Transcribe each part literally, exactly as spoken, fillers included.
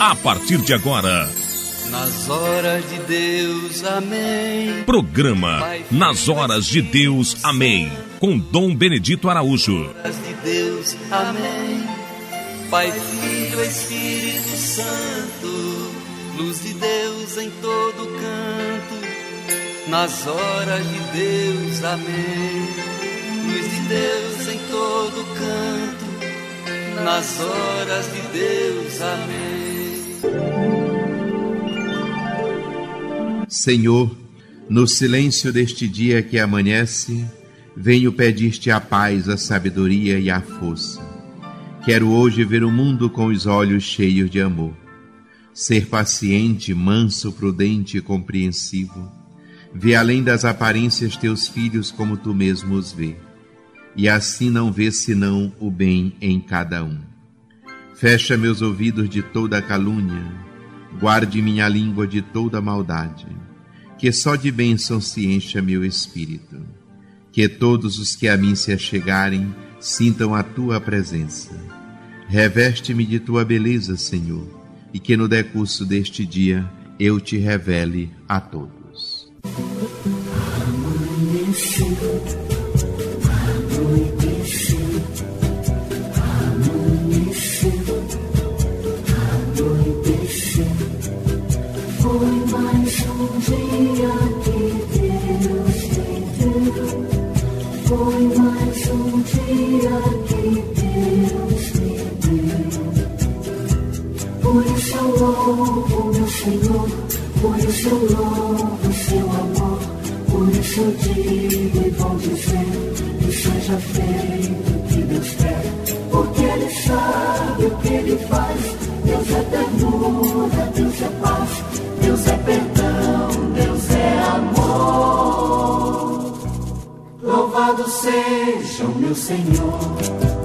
a partir de agora. Nas horas de Deus, amém. Programa Nas Horas de Deus, amém. Com Dom Benedito Araújo. Nas horas de Deus, amém. Pai, Filho, Espírito Santo, luz de Deus em todo canto. Nas horas de Deus, amém. Luz de Deus em todo canto. Nas horas de Deus, amém. Senhor, no silêncio deste dia que amanhece, venho pedir-te a paz, a sabedoria e a força. Quero hoje ver o mundo com os olhos cheios de amor. Ser paciente, manso, prudente e compreensivo. Ver além das aparências teus filhos como tu mesmo os vê. E assim não ver senão o bem em cada um. Fecha meus ouvidos de toda calúnia. Guarde minha língua de toda maldade. Que só de bênção se encha meu espírito. Que todos os que a mim se achegarem sintam a tua presença. Reveste-me de tua beleza, Senhor, e que no decurso deste dia eu te revele a todos. Amanheceu, anoiteceu, amanheceu, anoiteceu. Foi mais um dia que Deus me deu. Foi mais um dia que Deus me deu. Por isso eu louvo meu Senhor, por isso eu louvo seu amor. Por isso eu digo e vou dizer que seja feito o que Deus quer. Porque Ele sabe o que Ele faz. Deus é ternura, Deus é paz, Deus é perdão, Deus é amor. Louvado seja o meu Senhor.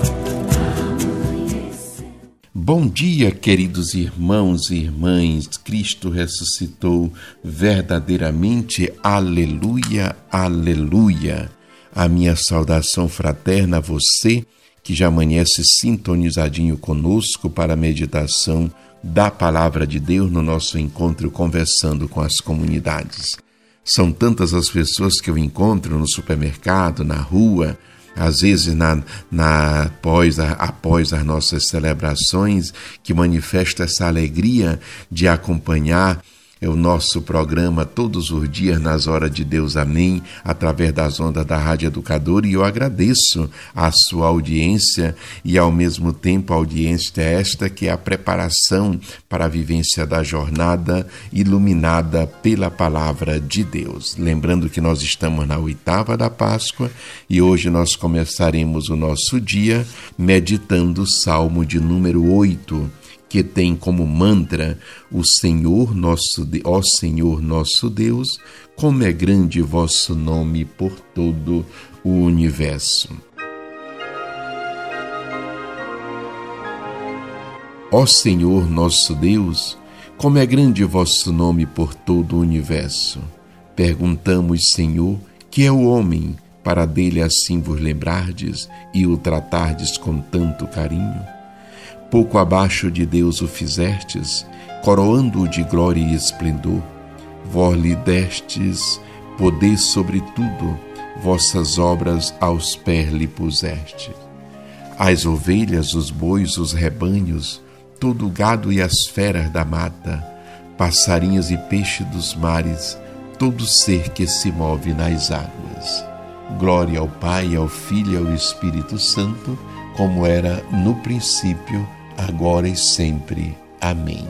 Bom dia, queridos irmãos e irmãs. Cristo ressuscitou verdadeiramente. Aleluia, aleluia. A minha saudação fraterna a você que já amanhece sintonizadinho conosco para a meditação da Palavra de Deus no nosso encontro Conversando com as Comunidades. São tantas as pessoas que eu encontro no supermercado, na rua, às vezes na, na, após, a, após as nossas celebrações, que manifesta essa alegria de acompanhar o nosso programa todos os dias nas horas de Deus, amém, através das ondas da Rádio Educadora, e eu agradeço a sua audiência e ao mesmo tempo a audiência esta que é a preparação para a vivência da jornada iluminada pela Palavra de Deus. Lembrando que nós estamos na oitava da Páscoa e hoje nós começaremos o nosso dia meditando o Salmo de número oito, que tem como mantra o Senhor nosso, ó Senhor nosso Deus, como é grande vosso nome por todo o universo. Ó Senhor nosso Deus, como é grande vosso nome por todo o universo. Perguntamos, Senhor, que é o homem, para dele assim vos lembrardes e o tratardes com tanto carinho? Pouco abaixo de Deus o fizestes, coroando-o de glória e esplendor. Vós lhe destes poder sobre tudo, vossas obras aos pés lhe puseste. As ovelhas, os bois, os rebanhos, todo o gado e as feras da mata, passarinhos e peixes dos mares, todo ser que se move nas águas. Glória ao Pai, ao Filho e ao Espírito Santo, como era no princípio, agora e sempre. Amém.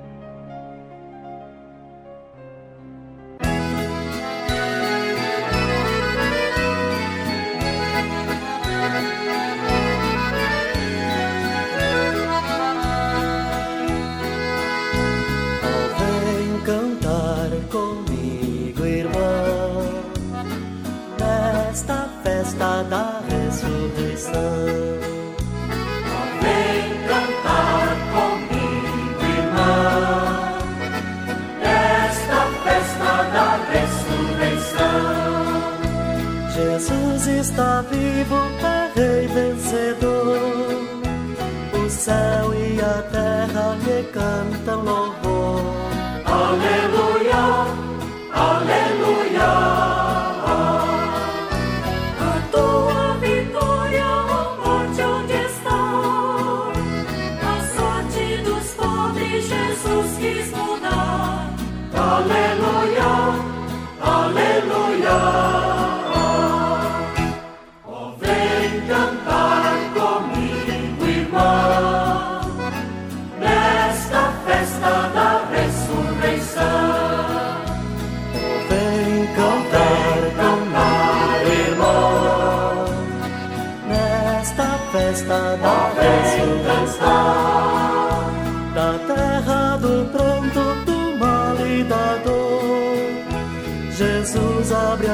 Vem cantar comigo, irmão, nesta festa da ressurreição. Jesus está vivo, é Rei vencedor. O céu e a terra lhe cantam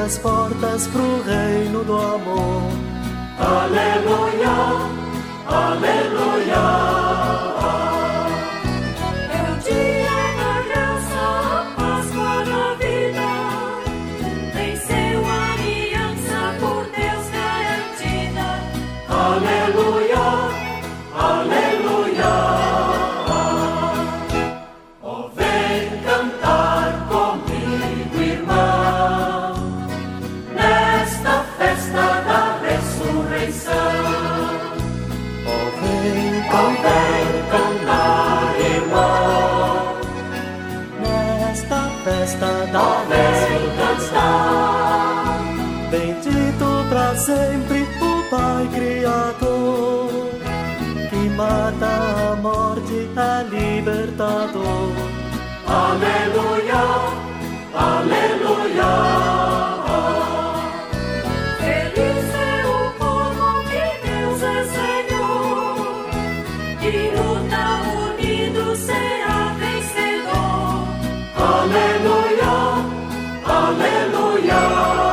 as portas pro reino do amor. Aleluia, aleluia. É o dia da graça, a Páscoa da vida. Venceu a aliança por Deus garantida. Aleluia, aleluia. Oh, vem cantar comigo, irmão, nesta festa da ressurreição. Oh, vem Cantar, cantar, irmão, nesta festa da vem cantar. Bendito pra sempre o Pai Criador, que mata a morte, é libertador. Aleluia, aleluia. Feliz é o povo que Deus é Senhor, que luta unido será vencedor. Aleluia, aleluia.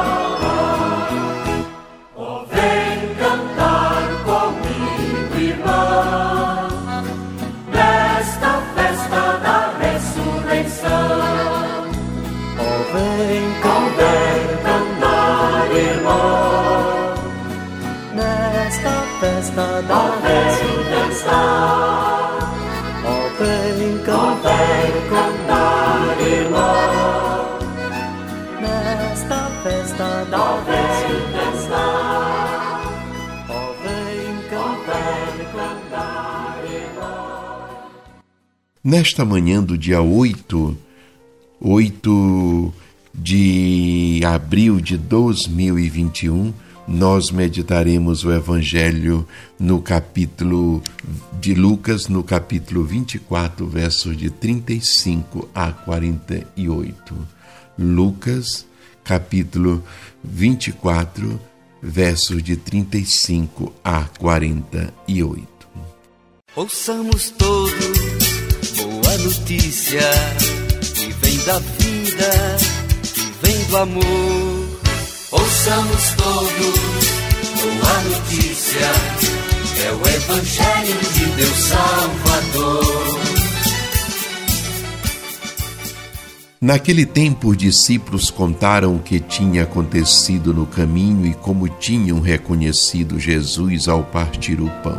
Oh, vem cantar comigo, irmão, nesta festa da ressurreição. Oh, vem Vem cantar, irmão, nesta festa da ressurreição. Oh, vem Vem cantar cantar, irmão, nesta festa da ressurreição. Oh, vem Vem cantar, irmão. Nesta manhã do dia oito, oito de abril de dois mil e vinte e um, nós meditaremos o Evangelho no capítulo de Lucas, no capítulo vinte e quatro, versos de trinta e cinco a quarenta e oito. Lucas, capítulo vinte e quatro, versos de trinta e cinco a quarenta e oito. Ouçamos todos boa notícia que vem da vida, que vem do amor. Ouçamos todos boa notícia, é o Evangelho de Deus Salvador. Naquele tempo, os discípulos contaram o que tinha acontecido no caminho e como tinham reconhecido Jesus ao partir o pão.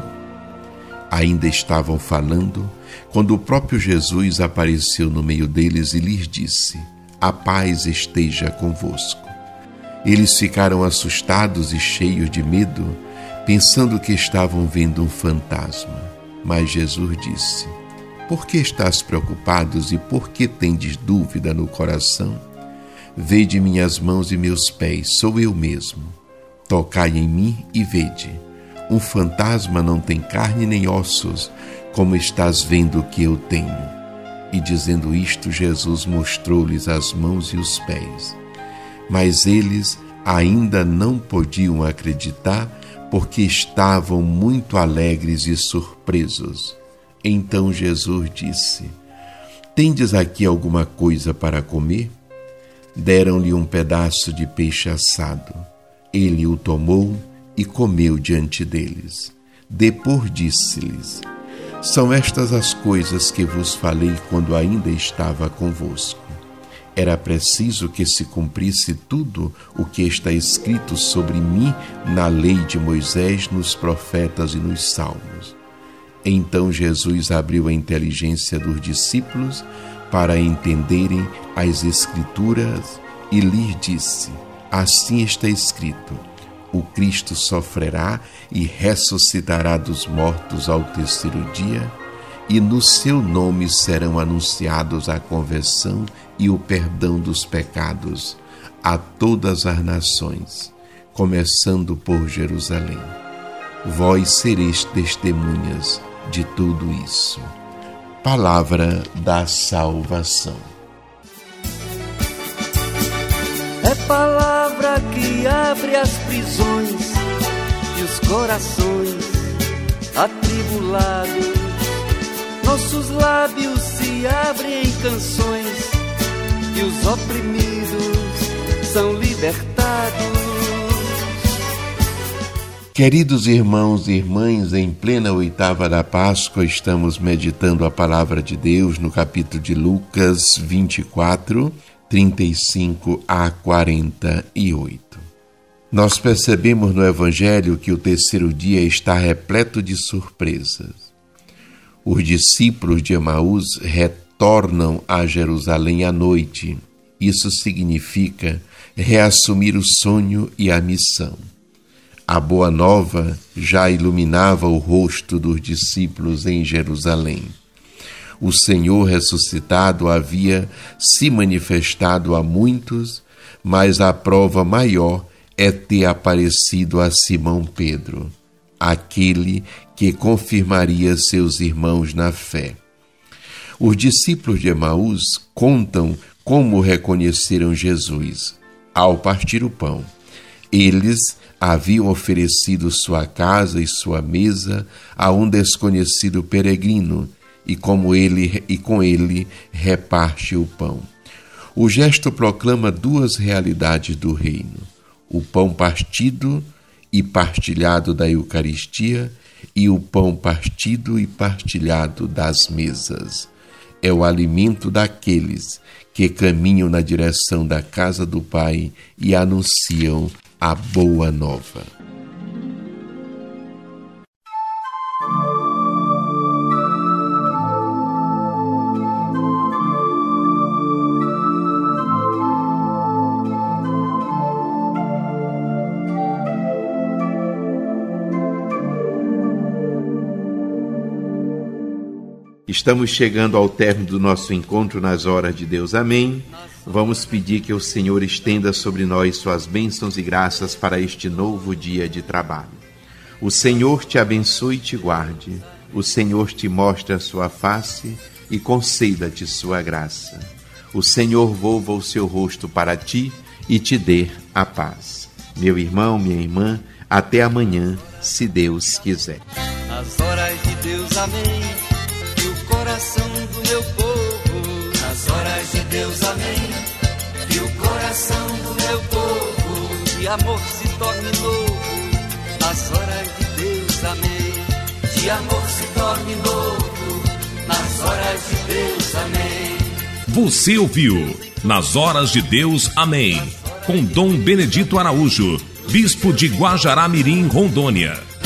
Ainda estavam falando quando o próprio Jesus apareceu no meio deles e lhes disse: "A paz esteja convosco." Eles ficaram assustados e cheios de medo, pensando que estavam vendo um fantasma. Mas Jesus disse: "Por que estás preocupados e por que tendes dúvida no coração? Vede minhas mãos e meus pés, sou eu mesmo. Tocai em mim e vede. Um fantasma não tem carne nem ossos, como estás vendo que eu tenho." E dizendo isto, Jesus mostrou-lhes as mãos e os pés. Mas eles ainda não podiam acreditar, porque estavam muito alegres e surpresos. Então Jesus disse: "Tendes aqui alguma coisa para comer?" Deram-lhe um pedaço de peixe assado. Ele o tomou e comeu diante deles. Depois disse-lhes: "São estas as coisas que vos falei quando ainda estava convosco. Era preciso que se cumprisse tudo o que está escrito sobre mim na lei de Moisés, nos profetas e nos salmos." Então Jesus abriu a inteligência dos discípulos para entenderem as Escrituras e lhes disse: "Assim está escrito: o Cristo sofrerá e ressuscitará dos mortos ao terceiro dia, e no seu nome serão anunciados a conversão e o perdão dos pecados a todas as nações, começando por Jerusalém. Vós sereis testemunhas de tudo isso." Palavra da salvação. É palavra que abre as prisões e os corações atribulados. Nossos lábios se abrem em canções e os oprimidos são libertados. Queridos irmãos e irmãs, em plena oitava da Páscoa, estamos meditando a palavra de Deus no capítulo de Lucas vinte e quatro, trinta e cinco a quarenta e oito. Nós percebemos no Evangelho que o terceiro dia está repleto de surpresas. Os discípulos de Emaús retornam a Jerusalém à noite. Isso significa reassumir o sonho e a missão. A boa nova já iluminava o rosto dos discípulos em Jerusalém. O Senhor ressuscitado havia se manifestado a muitos, mas a prova maior é ter aparecido a Simão Pedro, aquele que confirmaria seus irmãos na fé. Os discípulos de Emaús contam como reconheceram Jesus ao partir o pão. Eles haviam oferecido sua casa e sua mesa a um desconhecido peregrino, e, como ele, e com ele reparte o pão. O gesto proclama duas realidades do reino: o pão partido e partilhado da Eucaristia e o pão partido e partilhado das mesas. É o alimento daqueles que caminham na direção da casa do Pai e anunciam a boa nova. Estamos chegando ao término do nosso encontro nas horas de Deus. Amém. Vamos pedir que o Senhor estenda sobre nós suas bênçãos e graças para este novo dia de trabalho. O Senhor te abençoe e te guarde. O Senhor te mostre a sua face e conceda-te sua graça. O Senhor volva o seu rosto para ti e te dê a paz. Meu irmão, minha irmã, até amanhã, se Deus quiser. Nas horas de Deus, amém. Coração do meu povo, nas horas de Deus, amém. Que o coração do meu povo de amor se torne novo, nas horas de Deus, amém. De amor se torne novo, nas horas de Deus, amém. Você ouviu Nas Horas de Deus, amém, com Dom Benedito Araújo, bispo de Guajará-Mirim, Rondônia.